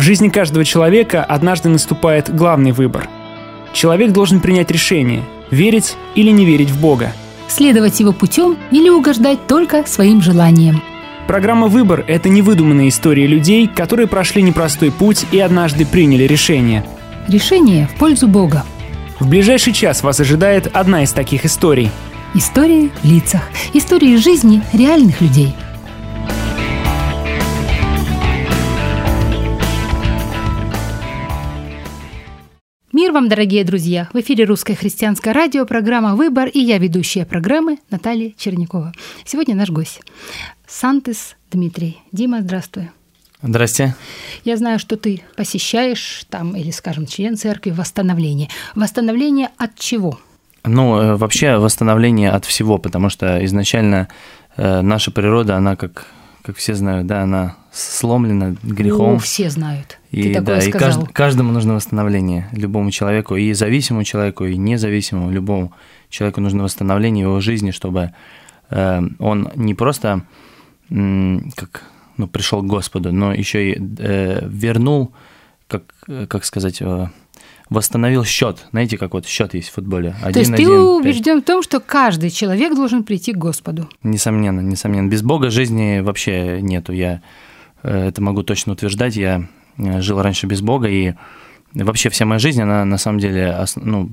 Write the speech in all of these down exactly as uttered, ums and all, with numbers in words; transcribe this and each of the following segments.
жизни каждого человека однажды наступает главный выбор. Человек должен принять решение – верить или не верить в Бога. Следовать его путем или угождать только своим желаниям. Программа «Выбор» — это невыдуманные истории людей, которые прошли непростой путь и однажды приняли решение. Решение в пользу Бога. В ближайший час вас ожидает одна из таких историй. Истории в лицах. Истории жизни реальных людей. Мир вам, дорогие друзья! В эфире Русское христианское радио, программа «Выбор», и я, ведущая программы, Наталья Чернякова. Сегодня наш гость Сантис Дмитрий. Дима, здравствуй. Здрасте. Я знаю, что ты посещаешь там, или, скажем, член церкви, восстановление. Восстановление от чего? Ну, вообще восстановление от всего, потому что изначально э, наша природа, она, как, как все знают, да, она сломлена грехом. Ну, все знают. И, ты такое да, сказал. И кажд, каждому нужно восстановление, любому человеку, и зависимому человеку, и независимому, любому человеку нужно восстановление его жизни, чтобы э, он не просто э, как, ну, пришел к Господу, но еще и э, вернул, как, как сказать, э, восстановил счет. Знаете, как вот счет есть в футболе. То есть ты убежден в том, что каждый человек должен прийти к Господу? Несомненно, несомненно. Без Бога жизни вообще нету. Я э, это могу точно утверждать. Я жил раньше без Бога, и вообще вся моя жизнь, она на самом деле, ну,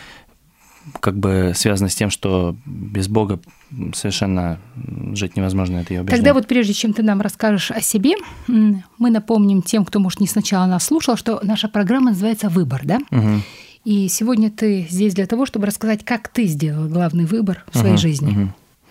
как бы связана с тем, что без Бога совершенно жить невозможно, это я убежден. Тогда вот прежде чем ты нам расскажешь о себе, мы напомним тем, кто, может, не сначала нас слушал, что наша программа называется «Выбор», да? Угу. И сегодня ты здесь для того, чтобы рассказать, как ты сделал главный выбор в своей угу, жизни. Угу.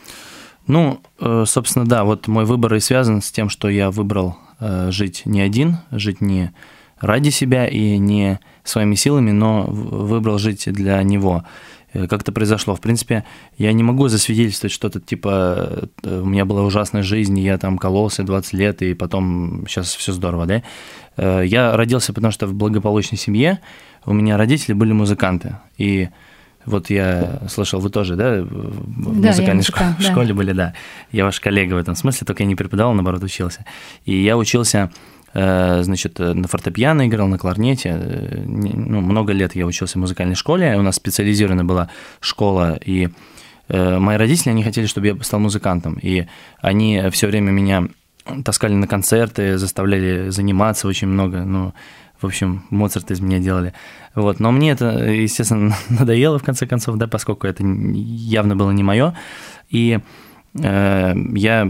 Ну, собственно, да, вот мой выбор и связан с тем, что я выбрал жить не один, жить не ради себя и не своими силами, но выбрал жить для Него. Как это произошло? В принципе, я не могу засвидетельствовать что-то типа «у меня была ужасная жизнь, я там кололся двадцать лет, и потом сейчас все здорово», да? Я родился, потому что в благополучной семье у меня родители были музыканты, и вот я слышал, вы тоже, да, в да, музыкальной музыкант, школе, да. школе были, да. Я ваш коллега в этом смысле, только я не преподавал, наоборот, учился. И я учился, значит, на фортепиано играл, на кларнете. Ну, много лет я учился в музыкальной школе. У нас специализированная была школа, и мои родители, они хотели, чтобы я стал музыкантом. И они все время меня таскали на концерты, заставляли заниматься очень много, ну, в общем, Моцарта из меня делали. Вот. Но мне это, естественно, надоело, в конце концов, да, поскольку это явно было не мое. И э, я,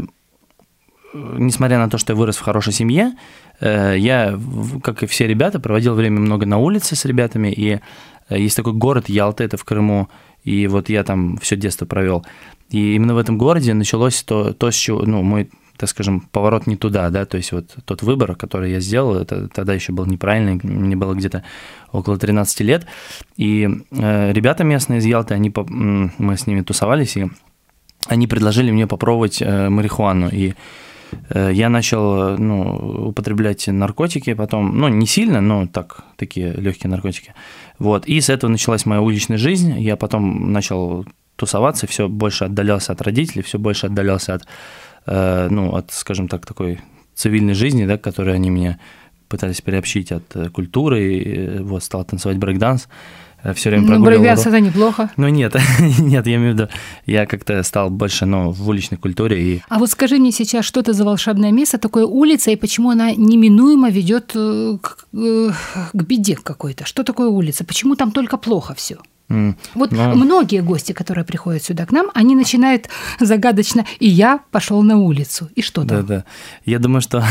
несмотря на то, что я вырос в хорошей семье, э, я, как и все ребята, проводил время много на улице с ребятами. И есть такой город Ялта, это в Крыму, и вот я там все детство провел. И именно в этом городе началось то, то с чего, ну, мой, так скажем, поворот не туда, да, то есть вот тот выбор, который я сделал, это тогда еще был неправильный, мне было где-то около тринадцати лет, и э, ребята местные из Ялты, они, мы с ними тусовались, и они предложили мне попробовать э, марихуану, и э, я начал, ну, употреблять наркотики потом, ну, не сильно, но так, такие легкие наркотики, вот, и с этого началась моя уличная жизнь, я потом начал тусоваться, все больше отдалялся от родителей, все больше отдалялся от ну, от, скажем так, такой цивильной жизни, да, к которой они меня пытались приобщить, от культуры, и вот, стал танцевать брейк-данс, все время прогуливал. Ну, брейк-данс – это неплохо. Ну, нет, нет, я имею в виду, я как-то стал больше, ну, в уличной культуре. И... А вот скажи мне сейчас, что это за волшебное место, такое улица, и почему она неминуемо ведет к, к беде какой-то? Что такое улица? Почему там только плохо все? Mm, вот но... многие гости, которые приходят сюда к нам, они начинают загадочно «и я пошел на улицу». И что там? Да-да. Я думаю, что,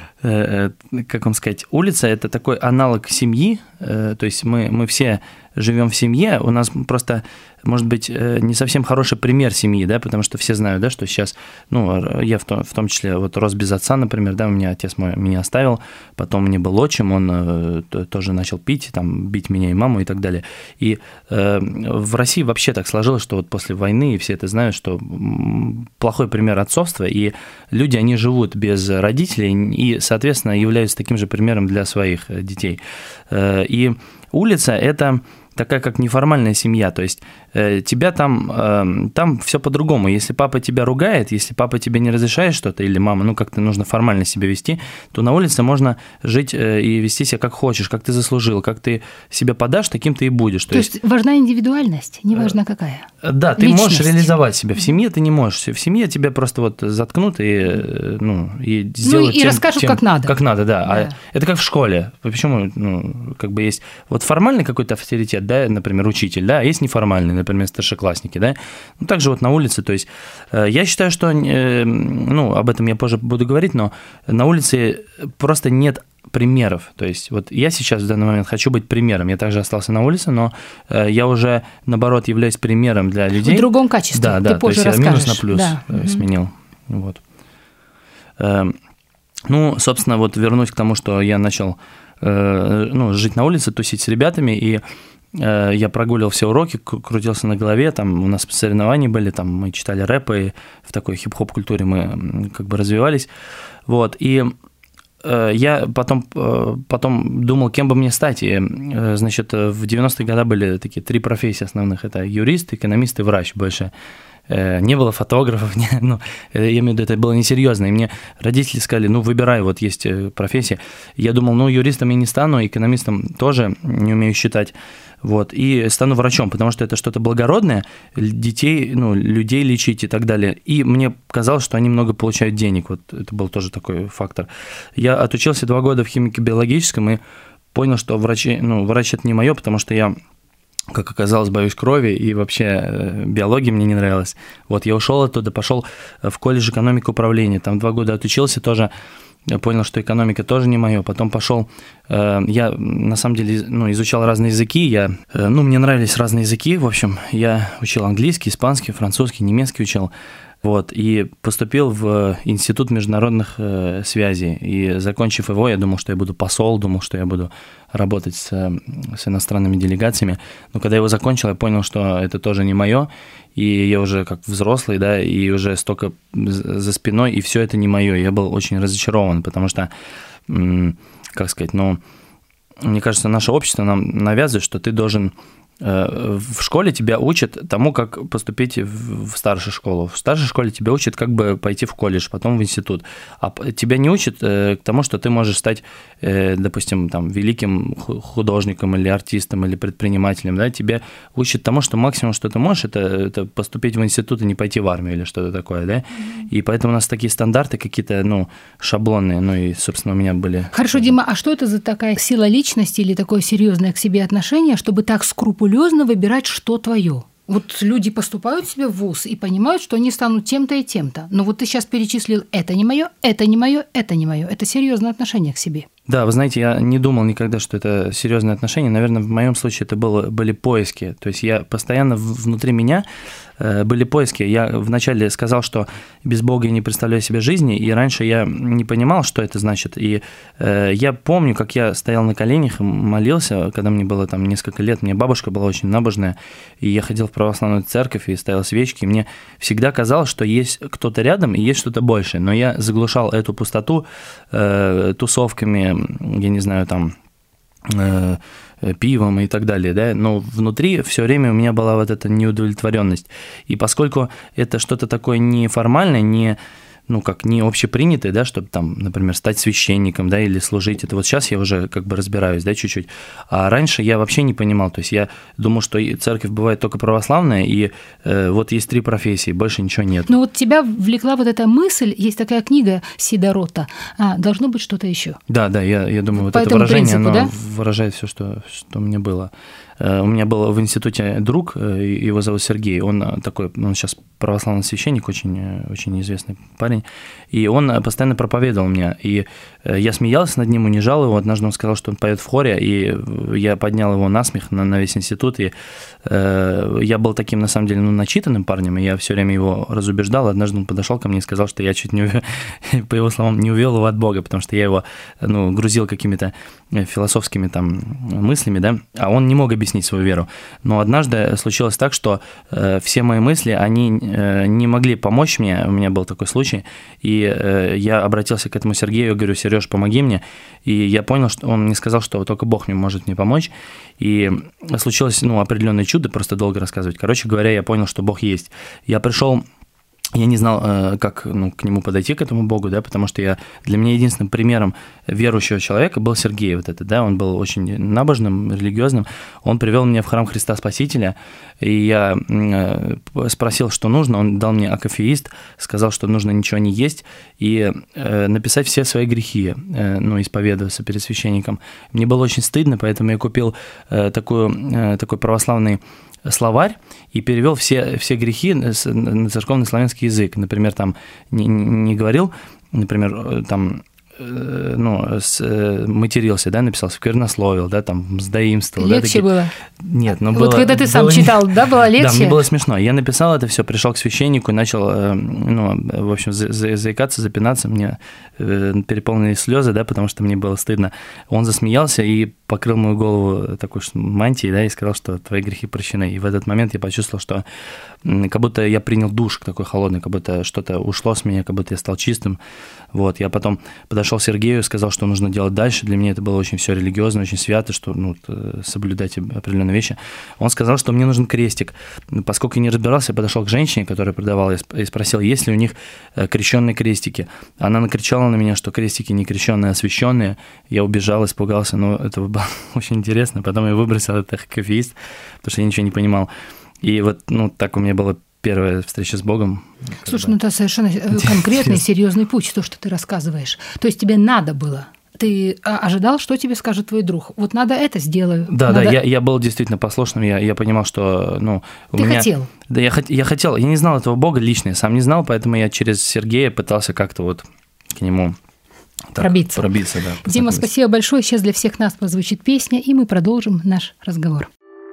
как вам сказать, улица – это такой аналог семьи, то есть мы, мы все живем в семье, у нас просто, может быть, не совсем хороший пример семьи, да, потому что все знают, да, что сейчас, ну, я в том, в том числе вот рос без отца, например, да, у меня отец мой меня оставил, потом мне был отчим, он тоже начал пить, там, бить меня и маму и так далее. И э, в России вообще так сложилось, что вот после войны, и все это знают, что плохой пример отцовства, и люди, они живут без родителей и, соответственно, являются таким же примером для своих детей. И улица – это такая как неформальная семья, то есть э, тебя там, э, там все по-другому. Если папа тебя ругает, если папа тебе не разрешает что-то, или мама, ну как-то нужно формально себя вести, то на улице можно жить э, и вести себя как хочешь, как ты заслужил, как ты себя подашь, таким ты и будешь. То, то есть, есть важна индивидуальность, неважно какая. Да, ты Личность. Можешь реализовать себя. В семье ты не можешь. В семье тебя просто вот заткнут и, ну, и сделают ну, и тем, расскажут, тем, как надо. Как надо, да. да. А это как в школе. Почему, ну, как бы есть вот формальный какой-то авторитет, да, например, учитель, да, а есть неформальный, например, старшеклассники, да. Ну, также вот на улице, то есть я считаю, что, ну, об этом я позже буду говорить, но на улице просто нет примеров. То есть вот я сейчас в данный момент хочу быть примером. Я также остался на улице, но я уже, наоборот, являюсь примером для людей. В другом качестве. Да, да, ты позже то есть расскажешь. Минус на плюс да. сменил. Вот. Ну, собственно, вот вернусь к тому, что я начал ну, жить на улице, тусить с ребятами, и я прогуливал все уроки, крутился на голове, там у нас соревнования были, там мы читали рэпы, и в такой хип-хоп культуре мы как бы развивались. Вот, и я потом, потом думал, кем бы мне стать. И, значит, в девяностые годы были такие три профессии основных. Это юрист, экономист и врач больше. Не было фотографов, не, ну, я имею в виду, это было несерьезно. И мне родители сказали, ну, выбирай, вот есть профессия. Я думал, ну, юристом я не стану, экономистом тоже не умею считать. Вот, и стану врачом, потому что это что-то благородное, детей, ну, людей лечить и так далее. И мне казалось, что они много получают денег, вот это был тоже такой фактор. Я отучился два года в химико-биологическом и понял, что врачи, ну, врач – это не мое, потому что я, как оказалось, боюсь крови, и вообще биология мне не нравилась. Вот, я ушел оттуда, пошел в колледж экономики управления, там два года отучился тоже. Я понял, что экономика тоже не мое. Потом пошел, э, я на самом деле ну, изучал разные языки, я, э, ну, мне нравились разные языки, в общем, я учил английский, испанский, французский, немецкий учил. Вот, и поступил в Институт международных э, связей. И закончив его, я думал, что я буду посол, думал, что я буду работать с, с иностранными делегациями. Но когда я его закончил, я понял, что это тоже не мое. И я уже как взрослый, да, и уже столько за спиной, и все это не мое. Я был очень разочарован, потому что, как сказать, ну, мне кажется, наше общество нам навязывает, что ты должен... В школе тебя учат тому, как поступить в старшую школу. В старшей школе тебя учат, как бы пойти в колледж, потом в институт. А тебя не учат к тому, что ты можешь стать, допустим, там, великим художником или артистом или предпринимателем. Да? Тебя учат тому, что максимум, что ты можешь, это, это поступить в институт и не пойти в армию или что-то такое. Да? Mm-hmm. И поэтому у нас такие стандарты какие-то, ну, шаблонные. Ну и, собственно, у меня были... Хорошо, Дима, а что это за такая сила личности или такое серьезное к себе отношение, чтобы так скрупулезно выбирать, что твое? Вот люди поступают себе в вуз и понимают, что они станут тем-то и тем-то. Но вот ты сейчас перечислил, это не мое, это не мое, это не мое. Это серьезное отношение к себе. Да, вы знаете, я не думал никогда, что это серьезное отношение. Наверное, в моем случае это было, были поиски. То есть я постоянно внутри меня были поиски. Я вначале сказал, что без Бога я не представляю себе жизни, и раньше я не понимал, что это значит. И я помню, как я стоял на коленях и молился, когда мне было там несколько лет. Мне бабушка была очень набожная, и я ходил в православную церковь и ставил свечки. И мне всегда казалось, что есть кто-то рядом и есть что-то большее. Но я заглушал эту пустоту э, тусовками, я не знаю, там, э, пивом и так далее, да, но внутри все время у меня была вот эта неудовлетворенность. И поскольку это что-то такое неформальное, не, ну, как не общепринятое, да, чтобы там, например, стать священником, да, или служить, это вот сейчас я уже как бы разбираюсь, да, чуть-чуть, а раньше я вообще не понимал, то есть я думал, что церковь бывает только православная, и э, вот есть три профессии, больше ничего нет. Но вот тебя влекла вот эта мысль, есть такая книга Сидорота, а, должно быть что-то еще. Да, да, я, я думаю, вот по это выражение, принципу, оно да? выражает все, что, что у меня было. У меня был в институте друг, его зовут Сергей, он такой, он сейчас православный священник, очень, очень известный парень, и он постоянно проповедовал мне, и я смеялся над ним, унижал его, однажды он сказал, что он поет в хоре, и я поднял его на смех на, на весь институт, и э, я был таким, на самом деле, ну, начитанным парнем, и я все время его разубеждал, однажды он подошел ко мне и сказал, что я чуть не увел, по его словам, не увел его от Бога, потому что я его, ну, грузил какими-то философскими там мыслями, да, а он не мог объяснить свою веру. Но однажды случилось так, что э, все мои мысли, они э, не могли помочь мне, у меня был такой случай, и э, я обратился к этому Сергею и говорю: Сереж, Лёш, помоги мне. И я понял, что он мне сказал, что только Бог мне может мне помочь. И случилось, ну, определенное чудо, просто долго рассказывать. Короче говоря, я понял, что Бог есть. Я пришел... Я не знал, как, ну, к нему подойти, к этому Богу, да, потому что я, для меня единственным примером верующего человека был Сергей, вот это, да, он был очень набожным, религиозным, он привел меня в храм Христа Спасителя, и я спросил, что нужно, он дал мне акафеист, сказал, что нужно ничего не есть и написать все свои грехи, ну, исповедоваться перед священником. Мне было очень стыдно, поэтому я купил такую, такой православный словарь и перевел все, все грехи на церковный славянский язык. Например, там не, не говорил, например, там, ну, с, матерился, да, написал, сквернословил, да, там, сдаимствовал. Легче да, было? Нет, но вот было... Вот когда ты было, сам читал, да, было легче? Да, мне было смешно. Я написал это все, пришел к священнику и начал, ну, в общем, заикаться, запинаться, мне переполнили слезы, да, потому что мне было стыдно. Он засмеялся и покрыл мою голову такой мантией, да, и сказал, что твои грехи прощены. И в этот момент я почувствовал, что как будто я принял душ такой холодный, как будто что-то ушло с меня, как будто я стал чистым. Вот, я потом подошел к Сергею, сказал, что нужно делать дальше. Для меня это было очень все религиозно, очень свято, что, ну, соблюдать определенные вещи. Он сказал, что мне нужен крестик. Поскольку я не разбирался, я подошел к женщине, которая продавала, и спросил, есть ли у них крещенные крестики. Она накричала на меня, что крестики не крещенные, а освященные. Я убежал, испугался, но это было очень интересно. Потом я выбросил этот акафеист, потому что я ничего не понимал. И вот, ну, так у меня было первая встреча с Богом. Слушай, ну это совершенно конкретный, серьезный путь, то, что ты рассказываешь. То есть тебе надо было. Ты ожидал, что тебе скажет твой друг? Вот надо это сделаю. Да, надо... да, я, я был действительно послушным, я, я понимал, что, ну, у ты меня... хотел? Да, я, я хотел, я не знал этого Бога лично, я сам не знал, поэтому я через Сергея пытался как-то вот к нему... Так, пробиться. Пробиться, да. Дима, спасибо большое. Сейчас для всех нас прозвучит песня, и мы продолжим наш разговор.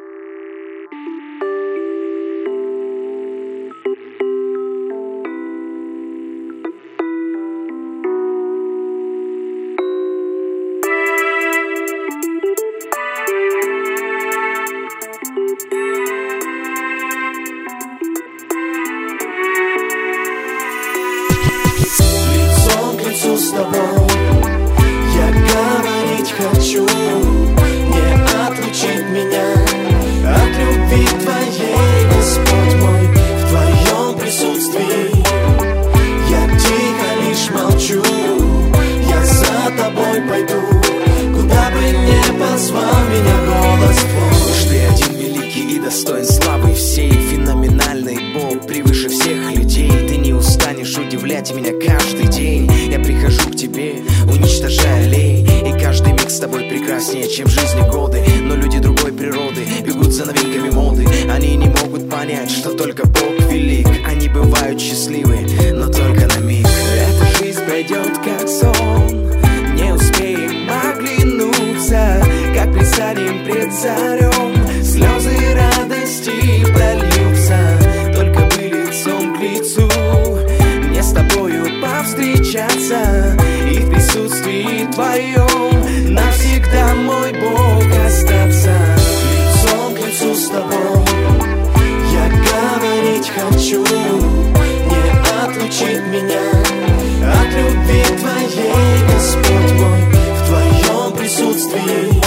С тобой я говорить хочу, не отлучить меня от любви твоей, Господь мой, в твоем присутствии. Я тихо лишь молчу, я за тобой пойду, куда бы ни позвал меня голос твой. Уж ты один великий и достоин славы всей, феноменальный Бог превыше всех людей. Ты не устанешь удивлять меня каждый день. Я прихожу к тебе, уничтожая лень, и каждый миг с тобой прекраснее, чем в жизни годы. Но люди другой природы бегут за новинками моды. Они не могут понять, что только Бог велик. Они бывают счастливы, но только на миг. Эта жизнь пройдет как сон, не успеем оглянуться, как предстанем пред царем. Слезы радости прольются, только бы лицом к лицу мне с тобою повстречаться, и в присутствии твоем навсегда, мой Бог, остаться. Лицом к лицу с тобой я говорить хочу, не отлучить меня от любви твоей, Господь мой, в твоем присутствии.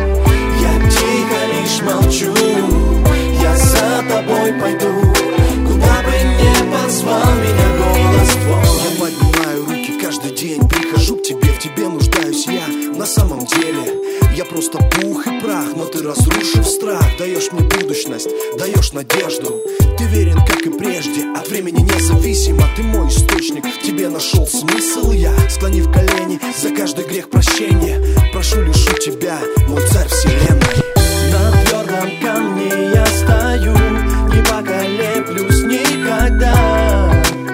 Я тихо лишь молчу, я за тобой пойду, куда бы ни позвал меня голос твой. Я поднимаю руки каждый день, прихожу к тебе, в тебе нуждаюсь я. На самом деле я просто пух и прах, но ты разрушив страх, даешь мне будущность, даешь надежду. Ты верен, как и прежде, от времени независимо. Ты мой источник, в тебе нашел смысл я. Склонив колени, за каждый грех прощения, прошу лишь у тебя, мой царь вселенной. На твердом камне я стою, не поколеблюсь никогда.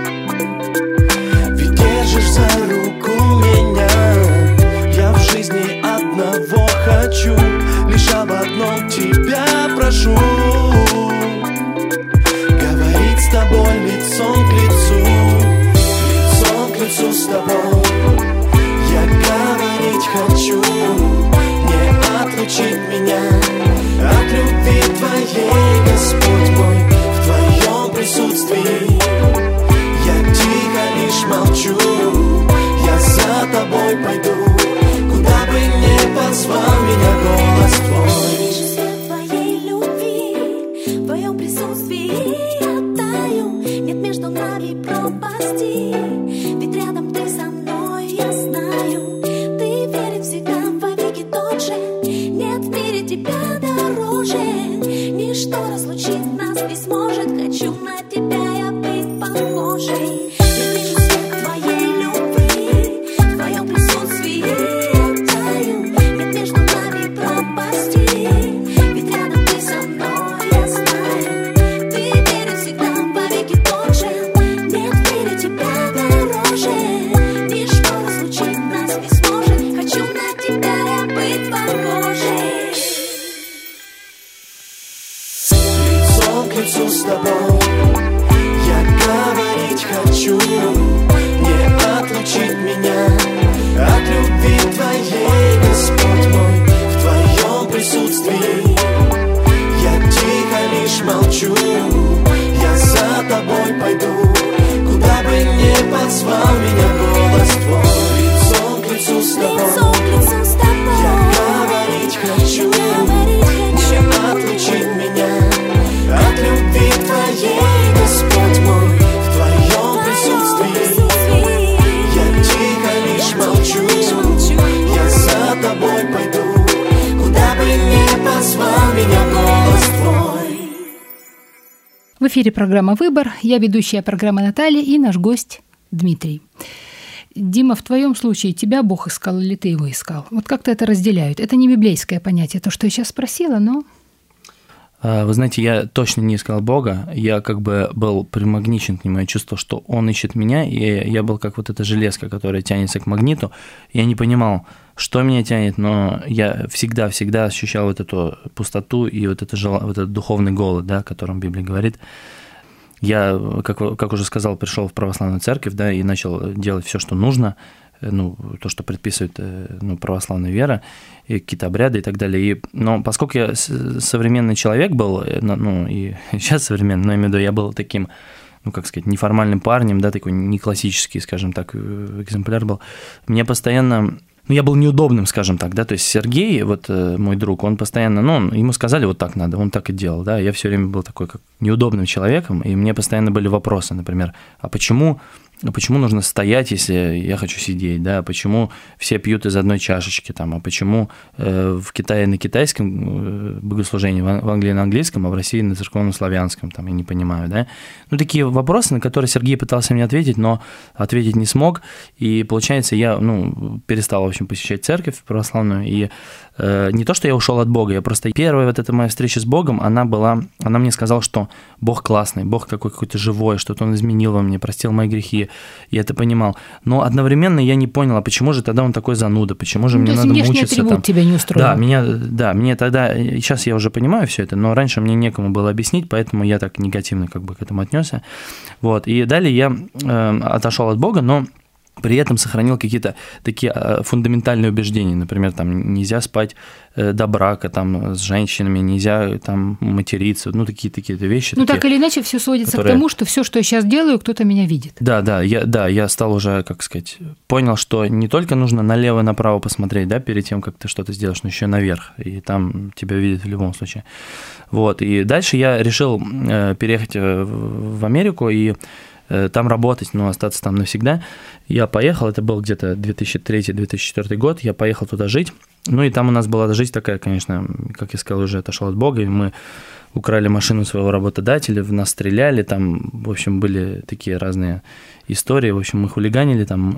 Ведь держишь за руку меня. Я в жизни одного хочу, лишь об одном тебя прошу. Говорить с тобой лицом к лицу, лицом к лицу с тобой я говорить хочу, не лицу с тобой. Я говорить хочу, не отлучить меня от любви твоей, Господь мой, в твоем присутствии. Я тихо лишь молчу, я за тобой пойду, куда бы ни позвал меня голос твой. Лицом к лицу с тобой, я говорить хочу, не отлучить меня от любви твоей, Господь мой, в твоем присутствии. Я тихо лишь молчу, я за тобой пойду, куда бы ни позвал меня голос твой. В эфире программа «Выбор». Я ведущая программы Наталья и наш гость Дмитрий. Дима, в твоем случае тебя Бог искал или ты его искал? Вот как-то это разделяют. Это не библейское понятие, то, что я сейчас спросила, но... Вы знаете, я точно не искал Бога, я как бы был примагничен к нему, я чувствовал, что он ищет меня, и я был как вот эта железка, которая тянется к магниту. Я не понимал, что меня тянет, но я всегда-всегда ощущал вот эту пустоту и вот, это жел... вот этот духовный голод, да, о котором Библия говорит. Я, как, как уже сказал, пришел в православную церковь, да, и начал делать все, что нужно, ну, то, что предписывает, ну, православная вера, и какие-то обряды и так далее. И, но поскольку я современный человек был, ну, и сейчас современный, но я имею в виду, я был таким, ну, как сказать, неформальным парнем, да, такой не классический, скажем так, экземпляр был, мне постоянно... Ну, я был неудобным, скажем так, да, то есть Сергей, вот мой друг, он постоянно, ну, он, ему сказали, вот так надо, он так и делал, да, я все время был такой, как неудобным человеком, и мне постоянно были вопросы, например, а почему... А почему нужно стоять, если я хочу сидеть, да? Почему все пьют из одной чашечки, там? А почему э, в Китае на китайском богослужении, в Англии на английском, а в России на церковно-славянском, там, я не понимаю, да? Ну, такие вопросы, на которые Сергей пытался мне ответить, но ответить не смог, и, получается, я, ну, перестал, в общем, посещать церковь православную, и э, не то, что я ушел от Бога, я просто... Первая вот эта моя встреча с Богом, она была... Она мне сказала, что Бог классный, Бог такой какой-то живой, что-то Он изменил во мне, простил мои грехи, я это понимал. Но одновременно я не понял, а почему же тогда он такой зануда, почему же ну, мне то надо есть мучиться атрибут там. тебя не устроил. Да, меня, да, мне тогда, сейчас я уже понимаю все это, но раньше мне некому было объяснить, поэтому я так негативно как бы к этому отнесся. Вот. И далее я э, отошел от Бога, но при этом сохранил какие-то такие фундаментальные убеждения, например, там нельзя спать до брака там, с женщинами, нельзя там материться, ну такие такие вещи. Ну такие, так или иначе все сводится которые... к тому, что все, что я сейчас делаю, кто-то меня видит. Да, да, я, да, я стал уже, как сказать, понял, что не только нужно налево-направо посмотреть, да, перед тем, как ты что-то сделаешь, но еще наверх, и там тебя видят в любом случае. Вот, и дальше я решил переехать в Америку и там работать, но остаться там навсегда. Я поехал, это был где-то две тысячи третий - две тысячи четвёртый год, я поехал туда жить. Ну и там у нас была жизнь такая, конечно, как я сказал, уже отошел от Бога, и мы украли машину своего работодателя, в нас стреляли, там, в общем, были такие разные истории, в общем, мы хулиганили там.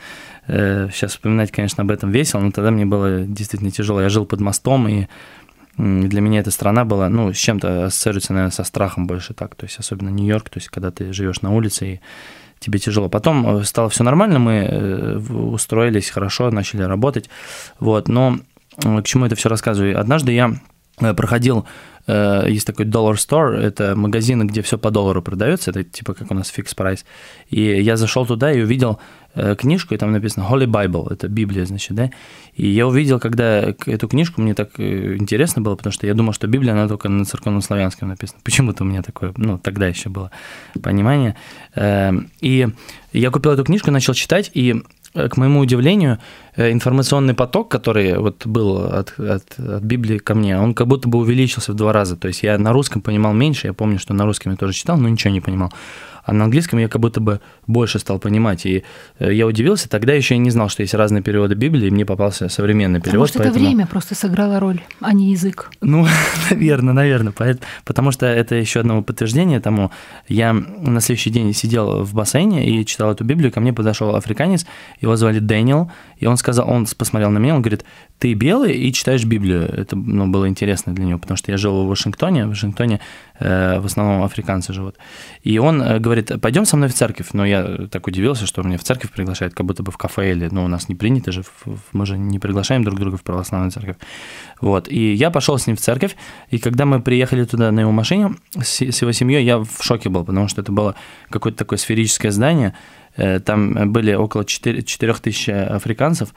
Сейчас вспоминать, конечно, об этом весело, но тогда мне было действительно тяжело. Я жил под мостом, и для меня эта страна была, ну, с чем-то ассоциируется, наверное, со страхом больше так, то есть особенно Нью-Йорк, то есть когда ты живешь на улице и тебе тяжело. Потом стало все нормально, мы устроились хорошо, начали работать, вот, но к чему это все рассказываю? Однажды я проходил, есть такой Dollar Store, это магазин, где все по доллару продается, это типа как у нас Fixed Price, и я зашел туда и увидел книжку, и там написано Holy Bible, это Библия, значит, да, и я увидел, когда эту книжку, мне так интересно было, потому что я думал, что Библия, она только на церковно-славянском написана, почему-то у меня такое, ну, тогда еще было понимание, и я купил эту книжку, начал читать, и к моему удивлению, информационный поток, который вот был от, от, от Библии ко мне, он как будто бы увеличился в два раза. То есть я на русском понимал меньше, я помню, что на русском я тоже читал, но ничего не понимал. А на английском я как будто бы больше стал понимать. И я удивился, тогда еще я не знал, что есть разные переводы Библии, и мне попался современный перевод. А может, поэтому... это время просто сыграло роль, а не язык? Ну, наверное, наверное. Потому что это еще одно подтверждение тому. Я на следующий день сидел в бассейне и читал эту Библию, ко мне подошел африканец, его звали Дэниел, и он сказал, сказал, он посмотрел на меня, он говорит, ты белый и читаешь Библию. Это, ну, было интересно для него, потому что я жил в Вашингтоне, в Вашингтоне э, в основном африканцы живут. И он э, говорит, пойдем со мной в церковь. Но я так удивился, что меня в церковь приглашают, как будто бы в кафе или, ну, у нас не принято же, мы же не приглашаем друг друга в православную церковь. Вот. И я пошел с ним в церковь, и когда мы приехали туда на его машине с, с его семьей, я в шоке был, потому что это было какое-то такое сферическое здание. Там были около четырех тысяч африканцев,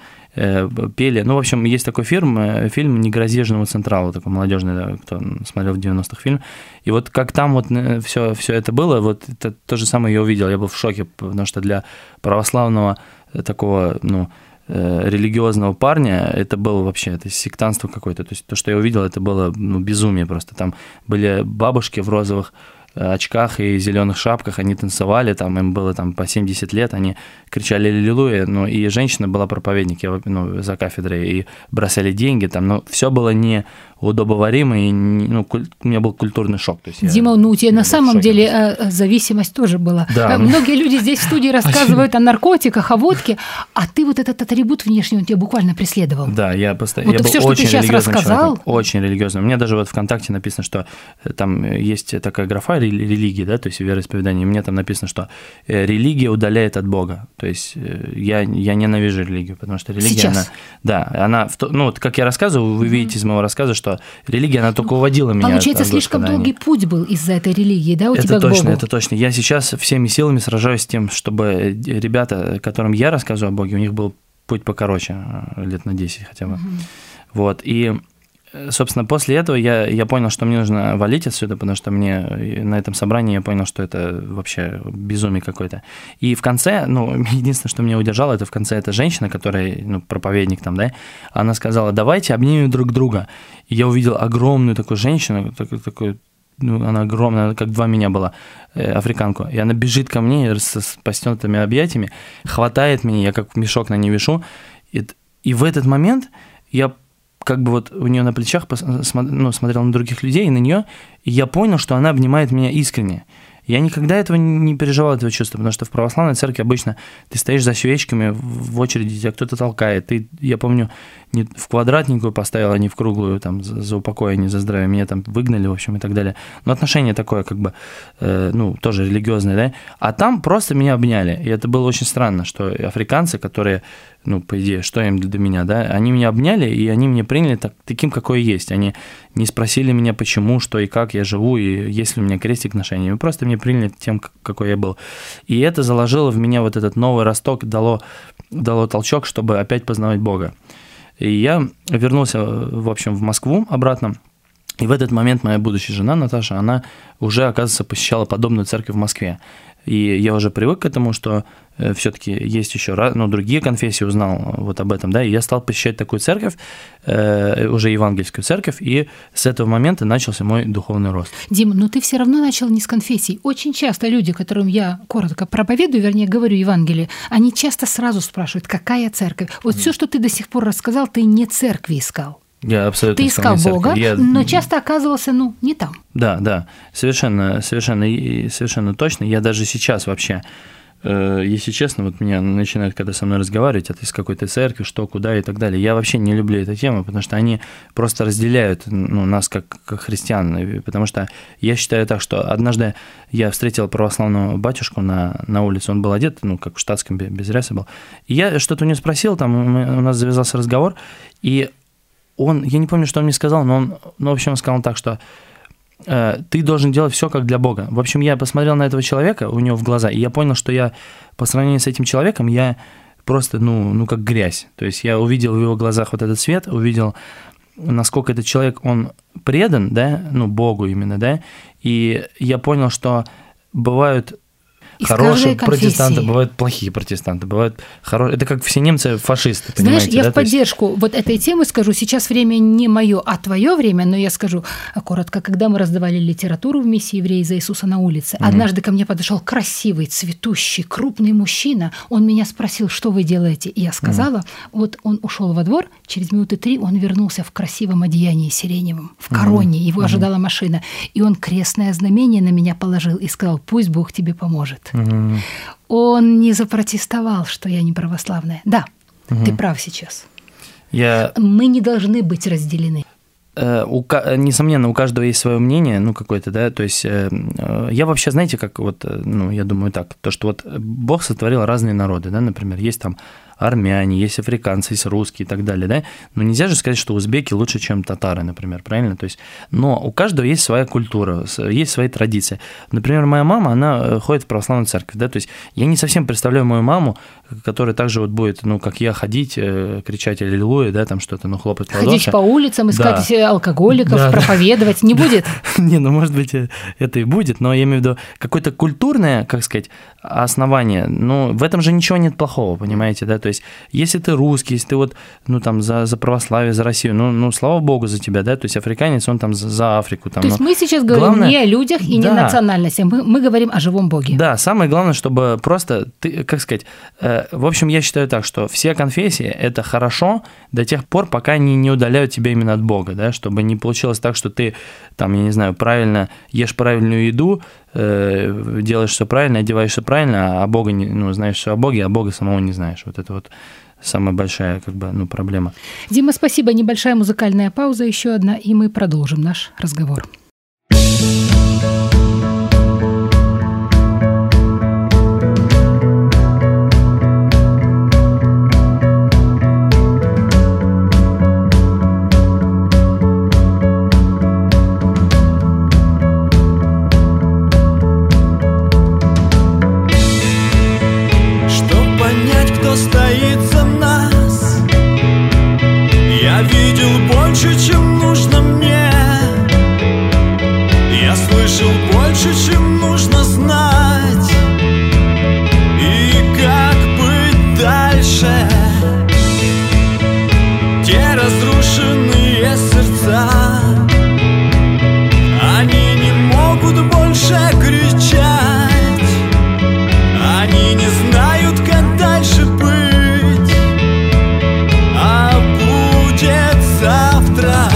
пели. Ну, в общем, есть такой фильм, фильм «Не грози Южному Централу», такой молодежный, да, кто смотрел в девяностых фильм. И вот как там вот все, все это было, вот это то же самое я увидел. Я был в шоке, потому что для православного такого, ну, религиозного парня это было вообще, это сектантство какое-то. То есть то, что я увидел, это было, ну, безумие просто. Там были бабушки в розовых очках и зеленых шапках, они танцевали, там им было там по семьдесят лет, они кричали «Аллилуйя», ну, и женщина была проповедник, я, ну, за кафедрой, и бросали деньги, там, но все было не удобоваримо, и, ну, у меня был культурный шок. То есть Дима, я, ну, у тебя на самом деле зависимость тоже была. Да. Многие люди здесь в студии рассказывают о наркотиках, о водке, а ты вот этот атрибут внешний, он тебя буквально преследовал. Да, я постоянно, вот я все, был очень религиозным рассказал. человеком, очень очень религиозным. У меня даже вот ВКонтакте написано, что там есть такая графа религии, да, то есть вероисповедание, у меня там написано, что религия удаляет от Бога, то есть я, я ненавижу религию, потому что религия, Сейчас. она, да, она, ну, вот как я рассказываю, вы видите из моего рассказа, что религия, она только уводила меня. Получается, от слишком Господа, долгий путь был из-за этой религии, да, у это тебя точно, к Богу? Это точно, я сейчас всеми силами сражаюсь с тем, чтобы ребята, которым я рассказываю о Боге, у них был путь покороче, лет на десять хотя бы, угу. Вот, и собственно, после этого я, я понял, что мне нужно валить отсюда, потому что мне на этом собрании я понял, что это вообще безумие какое-то. И в конце, ну, единственное, что меня удержало, это в конце эта женщина, которая, ну, проповедник там, да, она сказала, давайте обнимем друг друга. И я увидел огромную такую женщину, такую, такую, ну, она огромная, как два меня была, э, африканку, и она бежит ко мне с спастёнными объятиями, хватает меня, я как мешок на ней вешу, и, и в этот момент я как бы вот у нее на плечах, ну, смотрел на других людей и на нее, и я понял, что она обнимает меня искренне. Я никогда этого не переживал, этого чувства, потому что в православной церкви обычно ты стоишь за свечками в очереди, тебя кто-то толкает. Ты, я помню, не в квадратненькую поставил, а не в круглую, там, за, за упокой, а не за здравие. Меня там выгнали, в общем, и так далее. Но отношение такое, как бы, э, ну, тоже религиозное, да. А там просто меня обняли. И это было очень странно, что африканцы, которые, ну, по идее, что им для меня, да, они меня обняли, и они меня приняли так, таким, какой есть. Они не спросили меня, почему, что и как я живу, и есть ли у меня крестик на шее. Они просто меня приняли тем, какой я был. И это заложило в меня вот этот новый росток, дало, дало толчок, чтобы опять познавать Бога. И я вернулся, в общем, в Москву обратно. И в этот момент моя будущая жена Наташа, она уже, оказывается, посещала подобную церковь в Москве. И я уже привык к этому, что все-таки есть еще раз, ну, другие конфессии, узнал вот об этом, да, и я стал посещать такую церковь, э, уже евангельскую церковь, и с этого момента начался мой духовный рост. Дима, но ты все равно начал не с конфессий. Очень часто люди, которым я коротко проповедую, вернее, говорю Евангелие, они часто сразу спрашивают, какая церковь. Вот mm. все, что ты до сих пор рассказал, ты не церкви искал. Я абсолютно Ты искал Бога, я... но часто оказывался, ну, не там. Да, да, совершенно, совершенно, совершенно точно. Я даже сейчас вообще, э, если честно, вот меня начинают, когда со мной разговаривать, это из какой-то церкви, что, куда и так далее. Я вообще не люблю эту тему, потому что они просто разделяют, ну, нас как, как христиан. Потому что я считаю так, что однажды я встретил православного батюшку на, на улице, он был одет, ну, как в штатском, без рясы был. И я что-то у него спросил, там у нас завязался разговор, и он, я не помню, что он мне сказал, но он, ну, в общем, он сказал так, что э, ты должен делать все как для Бога. В общем, я посмотрел на этого человека, у него в глаза, и я понял, что я по сравнению с этим человеком, я просто, ну, ну как грязь. То есть я увидел в его глазах вот этот свет, увидел, насколько этот человек, он предан, да, ну, Богу именно, да, и я понял, что бывают... Из хорошие протестанты, бывают плохие протестанты, бывают хорошие. Это как все немцы фашисты, понимаете? Знаешь, я да? в поддержку есть... вот этой темы скажу. Сейчас время не мое, а твое время, но я скажу коротко. Когда мы раздавали литературу в миссии «Евреи за Иисуса» на улице, mm-hmm. однажды ко мне подошел красивый, цветущий, крупный мужчина. Он меня спросил, что вы делаете? И я сказала, mm-hmm. вот он ушел во двор, через минуты три он вернулся в красивом одеянии сиреневом, в короне, mm-hmm. его ожидала mm-hmm. машина. И он крестное знамение на меня положил и сказал, пусть Бог тебе поможет. Mm-hmm. Он не запротестовал, что я не православная. Да, Угу. Ты прав сейчас. Я... Мы не должны быть разделены. У, несомненно, у каждого есть свое мнение, ну, какое-то, да, то есть я вообще, знаете, как вот, ну, я думаю так, то, что вот Бог сотворил разные народы, да, например, есть там армяне, есть африканцы, есть русские и так далее, да, но нельзя же сказать, что узбеки лучше, чем татары, например, правильно, то есть, но у каждого есть своя культура, есть свои традиции, например, моя мама, она ходит в православную церковь, да, то есть я не совсем представляю мою маму, которая также вот будет, ну, как я, ходить, кричать аллилуйя, да, там что-то, ну, хлопать в ладоши. Ходить по улицам, искать да. алкоголиков, да, проповедовать, да. Не будет? Не, ну, может быть, это и будет, но я имею в виду какое-то культурное, как сказать, основание, ну, в этом же ничего нет плохого, понимаете, да, то есть, если ты русский, если ты вот, ну, там, за, за православие, за Россию, ну, ну, слава богу за тебя, да, то есть, африканец, он там за, за Африку. Там, то есть, ну, мы сейчас говорим главное... не о людях и да. не о национальности, мы, мы говорим о живом Боге. Да, самое главное, чтобы просто, ты, как сказать, э, в общем, я считаю так, что все конфессии – это хорошо до тех пор, пока они не удаляют тебя именно от Бога, да, чтобы не получилось так, что ты, там, я не знаю, правильно ешь правильную еду, э, делаешь все правильно, одеваешься правильно, а Бога не, ну, знаешь все о Боге, а Бога самого не знаешь. Вот это вот самая большая, как бы, ну, проблема. Дима, спасибо. Небольшая музыкальная пауза, еще одна, и мы продолжим наш разговор. Больше, чем нужно мне. Я слышал больше, чем нужно знать. И как быть дальше? Те разрушенные сердца, они не могут больше кричать. Они не знают, как дальше быть. А будет завтра.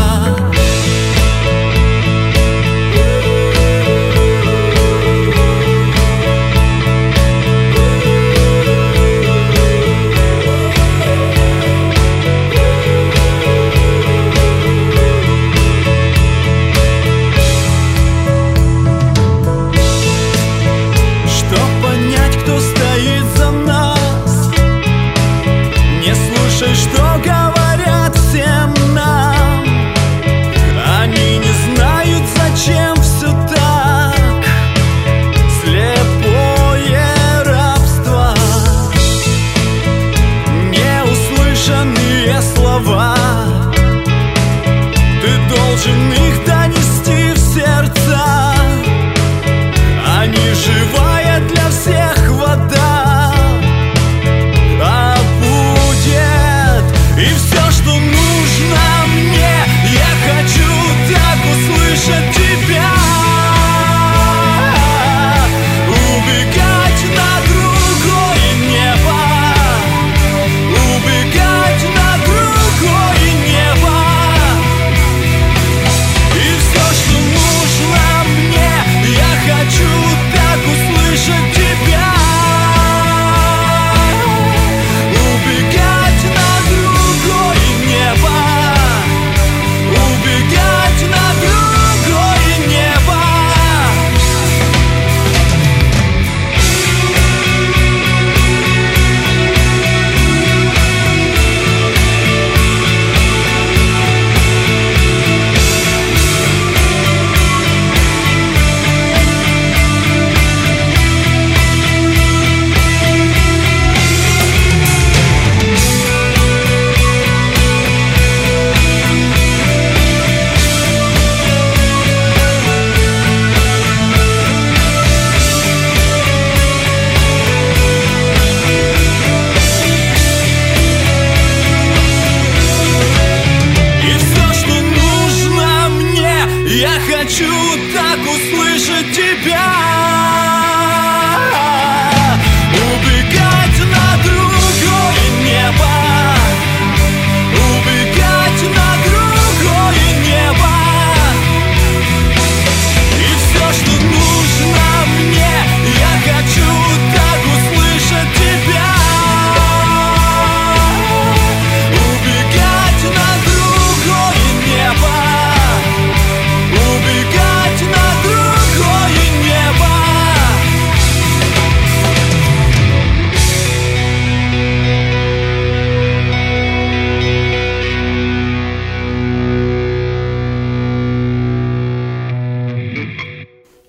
Чтоб понять, кто стоит за нас, не слушай, что говорят всем нам. Они не знают, зачем все так. Слепое рабство, неуслышанные слова. Ты должен их донести в сердца. Они живая для всех вода. А будет и все, что нужно мне. Я хочу так услышать тебя. Убегать на другое небо. Убегать на другое небо. И все, что нужно мне. Я хочу так услышать тебя. Убегать на другое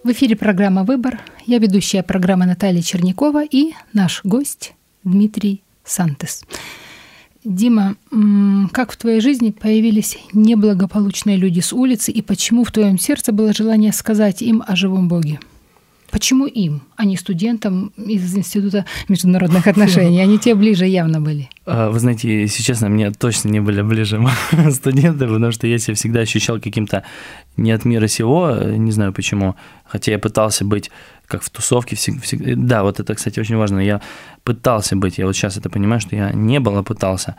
В эфире программа «Выбор». Я ведущая программы Наталья Чернякова и наш гость Дмитрий Сантес. Дима, как в твоей жизни появились неблагополучные люди с улицы, и почему в твоем сердце было желание сказать им о живом Боге? Почему им, а не студентам из Института международных отношений? Они тебе ближе явно были. Вы знаете, если честно, мне точно не были ближе студенты, потому что я себя всегда ощущал каким-то не от мира сего, не знаю почему, хотя я пытался быть как в тусовке всегда. Да, вот это, кстати, очень важно. Я пытался быть, я вот сейчас это понимаю, что я не был, а пытался,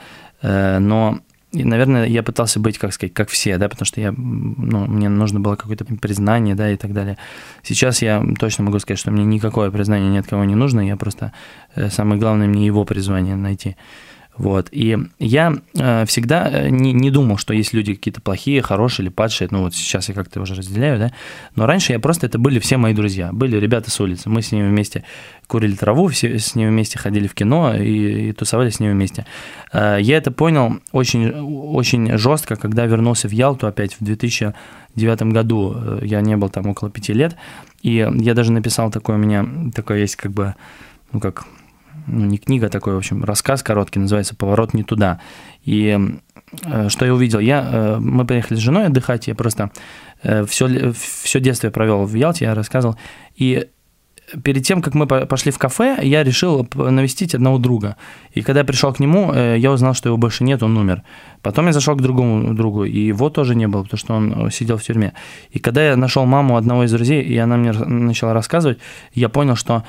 но... И, наверное, я пытался быть, как сказать, как все, да, потому что я, ну, мне нужно было какое-то признание, да, и так далее. Сейчас я точно могу сказать, что мне никакое признание ни от кого не нужно, я просто, самое главное, мне его призвание найти. Вот. И я э, всегда не, не думал, что есть люди какие-то плохие, хорошие или падшие. Ну вот сейчас я как-то уже разделяю, да. Но раньше я просто, это были все мои друзья. Были ребята с улицы. Мы с ними вместе курили траву, все с ними вместе ходили в кино и, и тусовались с ними вместе. Э, я это понял очень, очень жестко, когда вернулся в Ялту опять в две тысячи девятом году. Я не был там около пяти лет. И я даже написал такое, у меня такое есть как бы, ну как... ну, не книга, такой, в общем, рассказ короткий, называется «Поворот не туда». И э, что я увидел? Я, э, мы приехали с женой отдыхать, я просто э, все, все детство я провел в Ялте, я рассказывал. И перед тем, как мы пошли в кафе, я решил навестить одного друга. И когда я пришел к нему, э, я узнал, что его больше нет, он умер. Потом я зашел к другому другу, и его тоже не было, потому что он сидел в тюрьме. И когда я нашел маму одного из друзей, и она мне начала рассказывать, я понял, что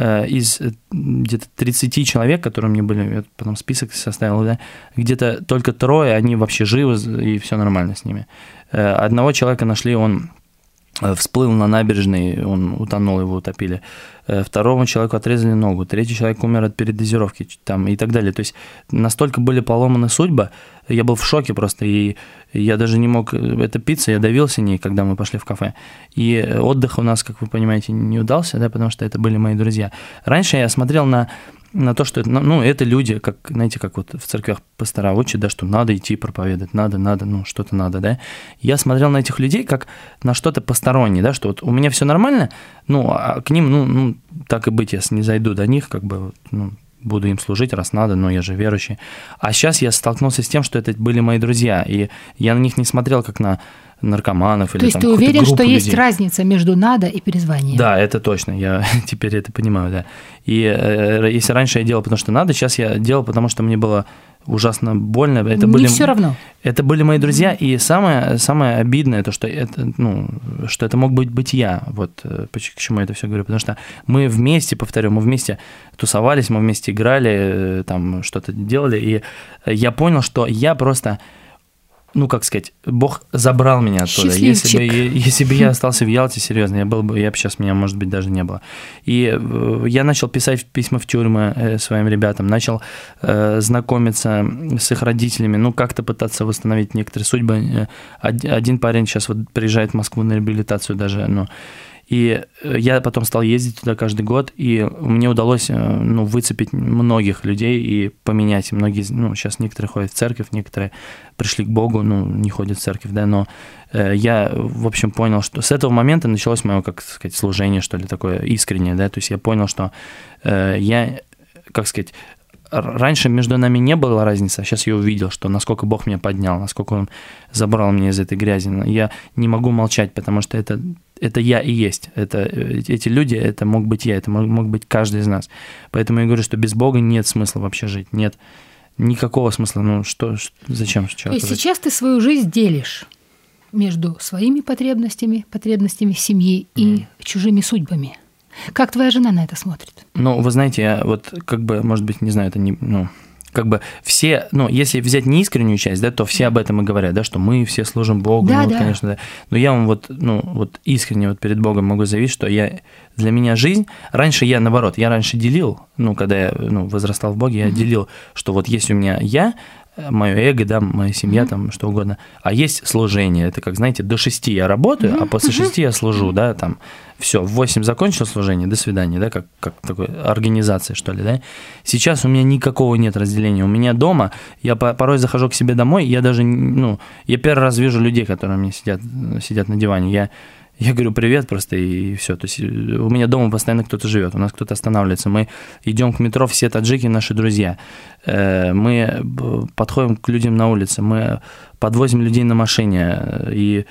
из где-то тридцати человек, которые мне были, я потом список составил, да, где-то только трое, они вообще живы, и все нормально с ними. Одного человека нашли, он всплыл на набережной, он утонул, его утопили. Второму человеку отрезали ногу, третий человек умер от передозировки там, и так далее. То есть настолько были поломаны судьбы, я был в шоке просто, и я даже не мог... Это пицца, я давился ней, когда мы пошли в кафе. И отдых у нас, как вы понимаете, не удался, да, потому что это были мои друзья. Раньше я смотрел на... на то, что это, ну, это люди, как, знаете, как вот в церквях пастора учат, да, что надо идти проповедовать, надо, надо, ну, что-то надо, да. Я смотрел на этих людей как на что-то постороннее, да, что вот у меня все нормально, ну, а к ним, ну, ну так и быть, я не зайду до них, как бы, ну, буду им служить, раз надо, но я же верующий. А сейчас я столкнулся с тем, что это были мои друзья, и я на них не смотрел как на наркоманов. То или есть там ты уверен, что людей. есть разница между надо и призванием? Да, это точно, я теперь это понимаю, да. И э, если раньше я делал, потому что надо, сейчас я делал, потому что мне было ужасно больно. Это не были, все равно. Это были мои друзья, и самое, самое обидное, то, что это, ну, что это мог быть, быть я, вот к чему я это все говорю, потому что мы вместе, повторю, мы вместе тусовались, мы вместе играли, там что-то делали, и я понял, что я просто... Ну, как сказать, Бог забрал меня оттуда. Если бы, если бы я остался в Ялте, серьезно, я был бы, я бы сейчас, меня, может быть, даже не было. И я начал писать письма в тюрьмы своим ребятам, начал э, знакомиться с их родителями, ну, как-то пытаться восстановить некоторые судьбы. Один парень сейчас вот приезжает в Москву на реабилитацию даже, ну, и я потом стал ездить туда каждый год, и мне удалось, ну, выцепить многих людей и поменять. Многие, ну, сейчас некоторые ходят в церковь, некоторые пришли к Богу, ну, не ходят в церковь, да, но я, в общем, понял, что с этого момента началось мое, как сказать, служение, что ли, такое искреннее, да, то есть я понял, что я, как сказать, раньше между нами не было разницы, а сейчас я увидел, что насколько Бог меня поднял, насколько Он забрал меня из этой грязи. Я не могу молчать, потому что это, это я и есть. Это, эти люди, это мог быть я, это мог, мог быть каждый из нас. Поэтому я говорю, что без Бога нет смысла вообще жить, нет никакого смысла. Ну, что, зачем человеку? То есть сейчас ты свою жизнь делишь между своими потребностями, потребностями семьи и mm. чужими судьбами. Как твоя жена на это смотрит? Ну, вы знаете, я вот как бы, может быть, не знаю, это не, ну, как бы все, ну, если взять неискреннюю часть, да, то все об этом и говорят, да, что мы все служим Богу, да, ну, вот, да. конечно, да. Но я вам вот, ну, вот искренне вот перед Богом могу заявить, что я, для меня жизнь, раньше я, наоборот, я раньше делил, ну, когда я, ну, возрастал в Боге, я mm-hmm. делил, что вот есть у меня я, мое эго, да, моя семья, mm-hmm. там, что угодно, а есть служение, это как, знаете, до шести я работаю, mm-hmm. а после шести я служу, да, там, все, в восемь закончил служение, до свидания, да, как, как такой организация, что ли, да. Сейчас у меня никакого нет разделения, у меня дома, я порой захожу к себе домой, я даже, ну, я первый раз вижу людей, которые у меня сидят, сидят на диване, я Я говорю привет просто, и все. То есть у меня дома постоянно кто-то живет, у нас кто-то останавливается. Мы идем к метро, все таджики наши друзья. Мы подходим к людям на улице, мы подвозим людей на машине. И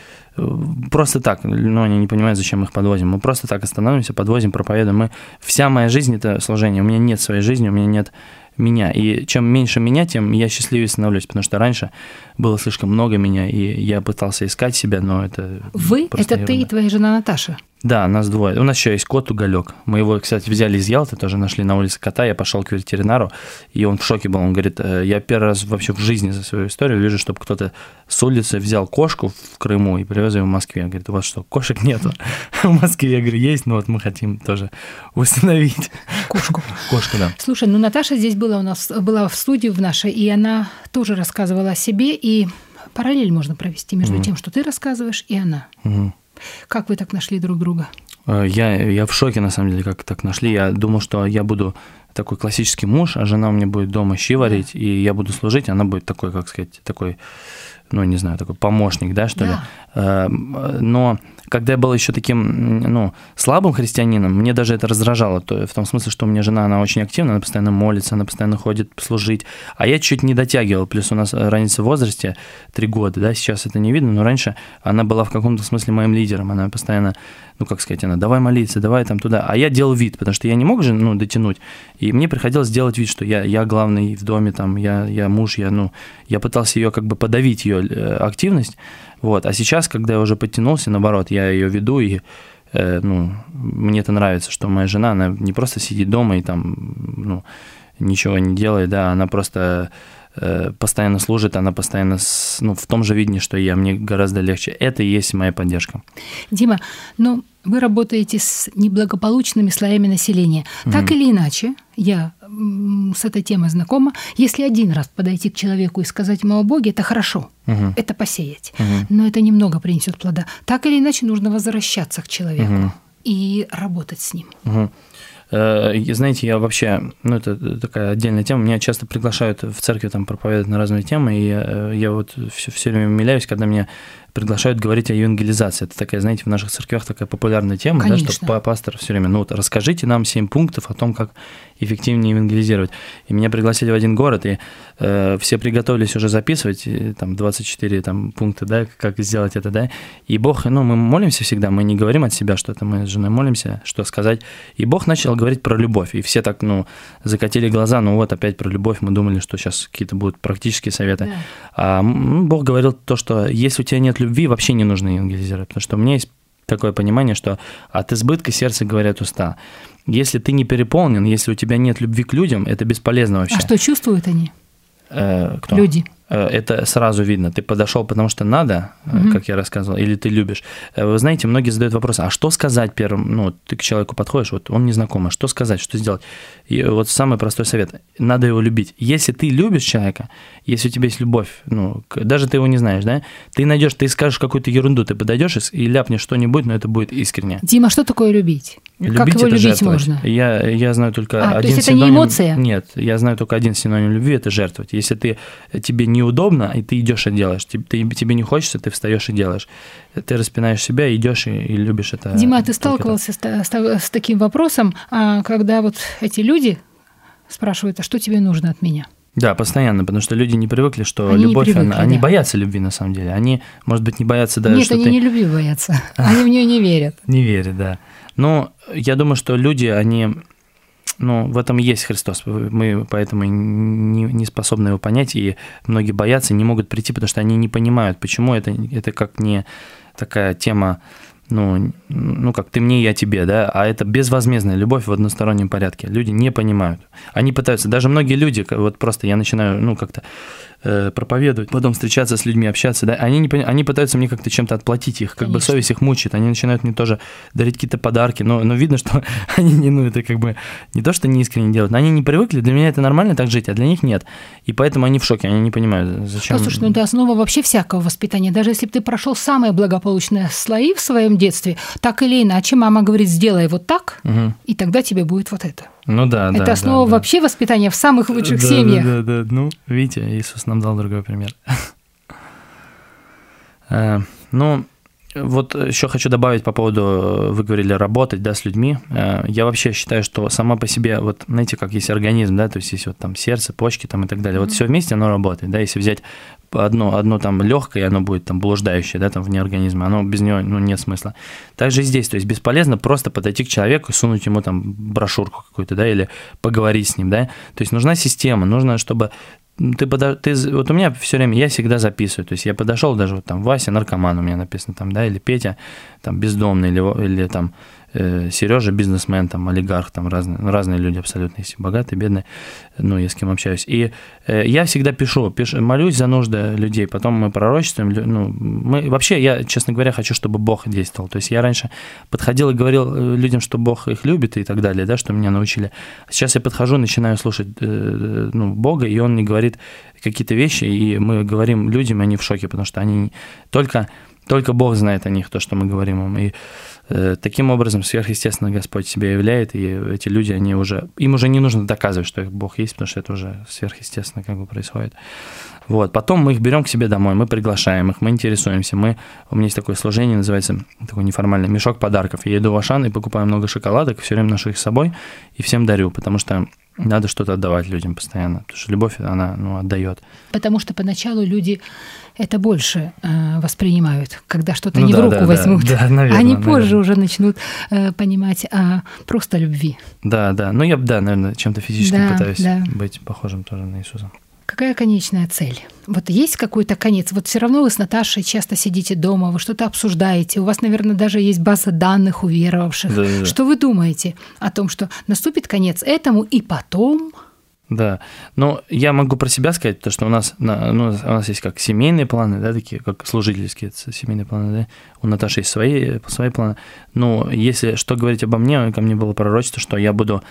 просто так, ну, они не понимают, зачем мы их подвозим. Мы просто так останавливаемся, подвозим, проповедуем. Мы... Вся моя жизнь – это служение. У меня нет своей жизни, у меня нет меня. И чем меньше меня, тем я счастливее становлюсь, потому что раньше было слишком много меня, и я пытался искать себя, но это Вы – это ерунда. ты и твоя жена Наташа? Да, нас двое. У нас еще есть кот Уголек. Мы его, кстати, взяли из Ялты, тоже нашли на улице кота. Я пошел к ветеринару, и он в шоке был. Он говорит, я первый раз вообще в жизни за свою историю вижу, чтобы кто-то с улицы взял кошку в Крыму и привез ее в Москве. Он говорит, у вас что, кошек нету в Москве? Я говорю, есть, но вот мы хотим тоже установить кошку. Кошку, да. Слушай, ну Наташа здесь была у нас, была в студии в нашей, и она тоже рассказывала о себе, и параллель можно провести между mm-hmm. тем, что ты рассказываешь, и она. Mm-hmm. Как вы так нашли друг друга? Я, я в шоке, на самом деле, как так нашли. Я думал, что я буду такой классический муж, а жена у меня будет дома щи варить, и я буду служить, она будет такой, как сказать, такой, ну, не знаю, такой помощник, да, что да. ли. Но когда я был еще таким, ну, слабым христианином, мне даже это раздражало, то, в том смысле, что у меня жена, она очень активна, она постоянно молится, она постоянно ходит служить, а я чуть не дотягивал, плюс у нас разница в возрасте три года, да, сейчас это не видно, но раньше она была в каком-то смысле моим лидером, она постоянно, ну, как сказать, она, давай молиться, давай там туда, а я делал вид, потому что я не мог же, ну, дотянуть, и мне приходилось делать вид, что я, я главный в доме, там, я, я муж, я, ну, я пытался ее как бы подавить, ее активность. Вот. А сейчас, когда я уже подтянулся, наоборот, я ее веду, и э, ну, мне это нравится, что моя жена, она не просто сидит дома и там, ну, ничего не делает, да, она просто э, постоянно служит, она постоянно с, ну, в том же видении, что и я, мне гораздо легче. Это и есть моя поддержка. Дима, ну, вы работаете с неблагополучными слоями населения. Mm-hmm. Так или иначе, я с этой темой знакома. Если один раз подойти к человеку и сказать ему о Боге, это хорошо, mm-hmm. это посеять. Mm-hmm. Но это немного принесет плода. Так или иначе, нужно возвращаться к человеку mm-hmm. и работать с ним. Mm-hmm. Знаете, я вообще, ну, это такая отдельная тема, меня часто приглашают в церкви там проповедовать на разные темы, и я, я вот все, все время умиляюсь, когда меня приглашают говорить о евангелизации. Это такая, знаете, в наших церквях такая популярная тема, да, что пастор все время, ну вот расскажите нам семь пунктов о том, как эффективнее евангелизировать. И меня пригласили в один город, и э, все приготовились уже записывать, и, там двадцать четыре там, пункта, да, как сделать это, да. И Бог, ну, мы молимся всегда, мы не говорим от себя что-то, мы с женой молимся, что сказать. И Бог начал говорить про любовь, и все так, ну, закатили глаза, ну вот опять про любовь, мы думали, что сейчас какие-то будут практические советы. Да. А ну, Бог говорил то, что если у тебя нет любви, вообще не нужно евангелизировать, потому что у меня есть такое понимание, что от избытка сердца говорят уста. Если ты не переполнен, если у тебя нет любви к людям, это бесполезно вообще. А что чувствуют они? Э, кто? Люди. Это сразу видно. Ты подошел, потому что надо, угу. как я рассказывал, или ты любишь. Вы знаете, многие задают вопрос, а что сказать первым? Ну, ты к человеку подходишь, вот он незнакомый, что сказать, что сделать? И вот самый простой совет. Надо его любить. Если ты любишь человека, если у тебя есть любовь, ну, даже ты его не знаешь, да, ты найдешь, ты скажешь какую-то ерунду, ты подойдешь и ляпнешь что-нибудь, но это будет искренне. Дима, что такое любить? Любить как его любить жертвовать. можно? Я, я знаю только а, один то есть синоним. Это не эмоция? Нет, я знаю только один синоним любви – это жертвовать. Если ты, тебе неудобно, и ты идешь и делаешь, ты, ты, тебе не хочется, ты встаешь и делаешь. Ты распинаешь себя, идешь и, и любишь это. Дима, а ты сталкивался с, с, с таким вопросом, когда вот эти люди спрашивают, а что тебе нужно от меня? Да, постоянно, потому что люди не привыкли, что они любовь, привыкли, она, да. они боятся любви на самом деле. Они, может быть, не боятся даже, Нет, что они ты... не любви боятся, они в нее не верят. Не верят, да. Но я думаю, что люди, они, ну, в этом и есть Христос. Мы поэтому не, не способны его понять, и многие боятся, не могут прийти, потому что они не понимают, почему это, это как не такая тема, ну, ну, как ты мне, я тебе, да, а это безвозмездная любовь в одностороннем порядке. Люди не понимают. Они пытаются, даже многие люди, вот просто я начинаю, ну, как-то э, проповедовать, потом встречаться с людьми, общаться, да, они, не, они пытаются мне как-то чем-то отплатить их, как Конечно. бы совесть их мучает, они начинают мне тоже дарить какие-то подарки, но, но видно, что они не, ну, это как бы не то, что не искренне делают, но они не привыкли, для меня это нормально так жить, а для них нет, и поэтому они в шоке, они не понимают, зачем. Послушай, ну это основа вообще всякого воспитания, даже если бы ты прошел самые благополучные слои в своем детстве, так или иначе мама говорит, сделай вот так, угу. и тогда тебе будет вот это. Ну да, да. Это основа да, вообще да. воспитания в самых лучших да, семьях. Да, да, да. Ну, видите, Иисус нам дал другой пример. Ну, вот еще хочу добавить по поводу, вы говорили, работать, да, с людьми. Я вообще считаю, что сама по себе, вот знаете, как есть организм, да, то есть есть вот там сердце, почки там и так далее. Mm-hmm. Вот все вместе оно работает, да, если взять одно, одно там легкое, оно будет там блуждающее, да, там вне организма, оно без него, ну, нет смысла. Также и здесь, то есть бесполезно просто подойти к человеку и сунуть ему там брошюрку какую-то, да, или поговорить с ним, да. То есть нужна система, нужно, чтобы Ты, подо... ты вот у меня все время, я всегда записываю, то есть я подошел даже вот там Вася наркоман у меня написано там, да, или Петя там бездомный, или, или там э, Сережа бизнесмен, там олигарх, там разные, разные люди абсолютно, есть богатые, бедные, ну, я с кем общаюсь. И э, я всегда пишу, пишу, молюсь за нужды людей, потом мы пророчествуем, ну, мы, вообще я, честно говоря, хочу, чтобы Бог действовал, то есть я раньше подходил и говорил людям, что Бог их любит и так далее, да, что меня научили. Сейчас я подхожу, начинаю слушать э, ну, Бога, и Он мне говорит какие-то вещи, и мы говорим людям, и они в шоке, потому что они только, только Бог знает о них, то, что мы говорим им. И э, таким образом сверхъестественно Господь себя являет, и эти люди, они уже, им уже не нужно доказывать, что Бог есть, потому что это уже сверхъестественно как бы происходит. Вот. Потом мы их берем к себе домой, мы приглашаем их, мы интересуемся. Мы, у меня есть такое служение, называется такой неформальный мешок подарков. Я иду в Ашан и покупаю много шоколадок, все время ношу их с собой и всем дарю, потому что надо что-то отдавать людям постоянно, потому что любовь, она, ну, отдает. Потому что поначалу люди это больше э, воспринимают, когда что-то ну, не да, в руку да, возьмут. Да, да, наверное, Они позже наверное. уже начнут э, понимать о просто любви. Да, да. Ну, я, да, наверное, чем-то физическим да, пытаюсь да. быть похожим тоже на Иисуса. Какая конечная цель? Вот есть какой-то конец? Вот все равно вы с Наташей часто сидите дома, вы что-то обсуждаете, у вас, наверное, даже есть база данных уверовавших. Да, да, да. Что вы думаете о том, что наступит конец этому, и потом... Да, но я могу про себя сказать, потому что у нас, ну, у нас есть как семейные планы, да, такие, как служительские семейные планы, да, у Наташи есть свои, свои планы, но если что говорить обо мне, ко мне было пророчество, что я буду,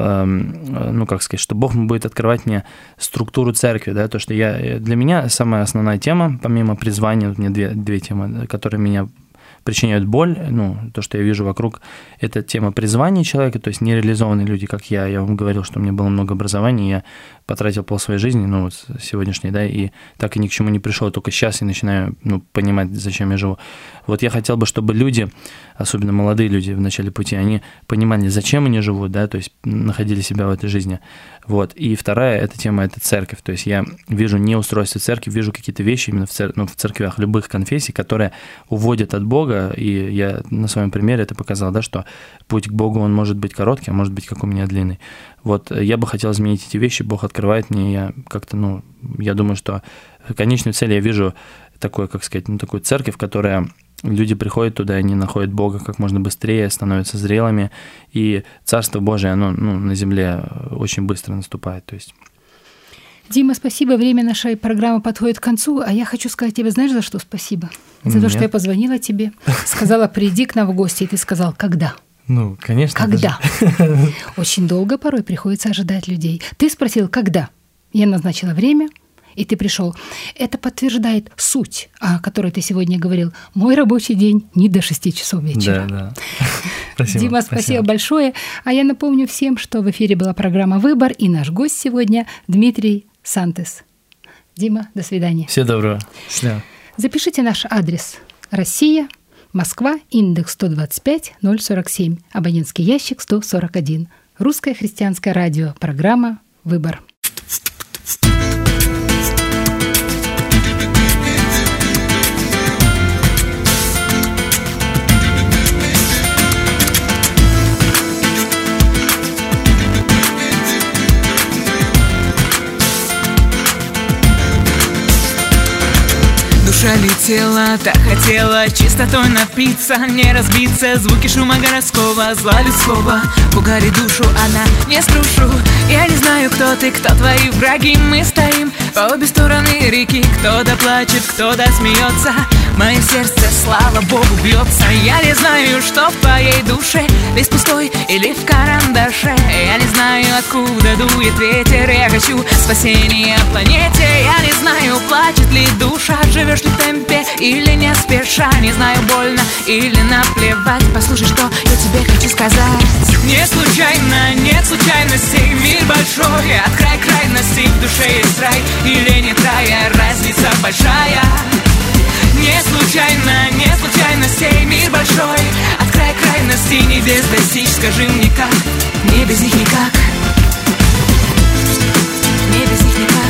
эм, ну, как сказать, что Бог будет открывать мне структуру церкви, да, то, что я, для меня самая основная тема, помимо призвания, вот у меня две, две темы, которые меня причиняют боль, ну, то, что я вижу вокруг, это тема призвания человека, то есть нереализованные люди, как я. Я вам говорил, что у меня было много образований, я потратил пол своей жизни, ну, вот сегодняшней, да, и так и ни к чему не пришел, только сейчас я начинаю, ну, понимать, зачем я живу. Вот я хотел бы, чтобы люди, особенно молодые люди в начале пути, они понимали, зачем они живут, да, то есть находили себя в этой жизни. Вот. И вторая эта тема – это церковь. То есть я вижу не устройство церкви, вижу какие-то вещи именно в, цер... ну, в церквях любых конфессий, которые уводят от Бога, и я на своем примере это показал, да, что путь к Богу, он может быть короткий, а может быть, как у меня, длинный. Вот я бы хотел изменить эти вещи, Бог открывает мне, я как-то, ну, я думаю, что конечную цель я вижу такой, как сказать, ну, такую церковь, которая... Люди приходят туда, они находят Бога как можно быстрее, становятся зрелыми, и Царство Божие, оно, ну, на земле очень быстро наступает. То есть... Дима, спасибо. Время нашей программы подходит к концу, а я хочу сказать тебе, знаешь, за что спасибо? За Нет. то, что я позвонила тебе, сказала, приди к нам в гости, и ты сказал, когда? Ну, конечно. Когда? Очень долго порой приходится ожидать людей. Ты спросил, когда? Я назначила время, и ты пришел. Это подтверждает суть, о которой ты сегодня говорил. Мой рабочий день не до шести часов вечера. Да, да. Спасибо, Дима, спасибо, спасибо большое. А я напомню всем, что в эфире была программа «Выбор», и наш гость сегодня Дмитрий Сантес. Дима, до свидания. Всего доброго. Счастливо. Запишите наш адрес. Россия, Москва, индекс сто двадцать пять ноль сорок семь, абонентский ящик сто сорок один. Русское христианское радио. Программа «Выбор». Душа летела, так хотела чистотой напиться, не разбиться, звуки шума городского, зла людского. Пугали душу, она не струшу. Я не знаю, кто ты, кто твои враги. Мы стоим по обе стороны реки. Кто-то плачет, кто-то смеется. Мое сердце, слава Богу, бьется. Я не знаю, что в твоей душе, лист пустой или в карандаше. Я не знаю, откуда дует ветер. Я хочу спасения планете. Я не знаю, плачет ли душа, живешь ли в темпе или не спеша. Не знаю, больно или наплевать. Послушай, что я тебе хочу сказать. Не случайно, нет случайностей. Мир большой, от края к крайности. В душе есть рай или нет рая, разница большая. Не случайно, не случайность. случайности небес достичь? Скажи мне как, мне без них никак. Мне без них никак.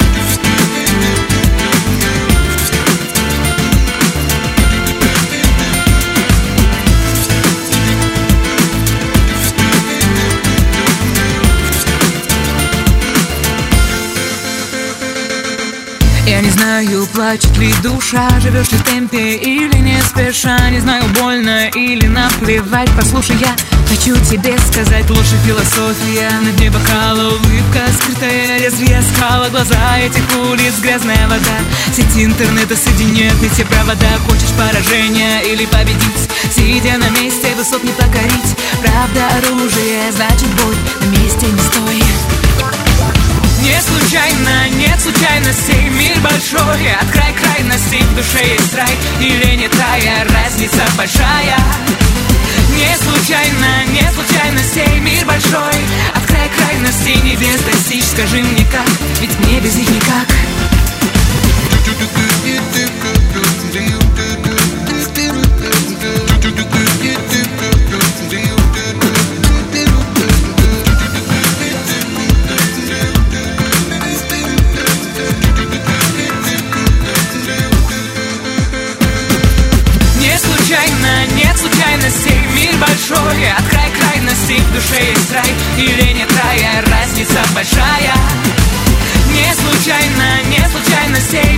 Я не знаю, плачет ли душа, живешь ли в темпе или не спеша. Не знаю, больно или наплевать. Послушай, я хочу тебе сказать, лучше философия. На дне бокала улыбка скрытая, лезвие скала, глаза этих улиц, грязная вода. Сети интернета соединяют не все провода. Хочешь поражения или победить? Сидя на месте, высот не покорить. Правда оружие, значит бой на месте не стой. Не случайно, нет случайностей, мир большой, от край крайностей в душе есть рай или не тая, разница большая. Не случайно, нет случайностей, мир большой, от край крайностей небес достичь. Скажи мне как, ведь мне без них никак. Нет случайностей, мир большой, от край крайностей в душе есть рай или нет рая, разница большая. Не случайно, нет случайностей,